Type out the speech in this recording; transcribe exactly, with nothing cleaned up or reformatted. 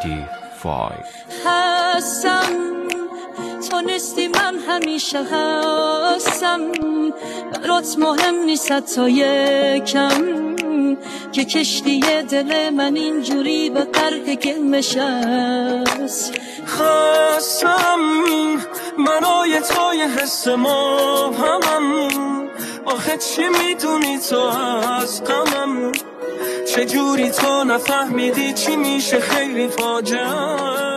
پنج. هستم تو نیستی من همیشه هستم برات مهم نیست تا یکم که کشتی دل من اینجوری به غرق گلمش است. خواستم منای توی حس ما همم آخه چی میدونی تو از غمم چجوری تو نفهمیدی چی میشه خیلی فاجعه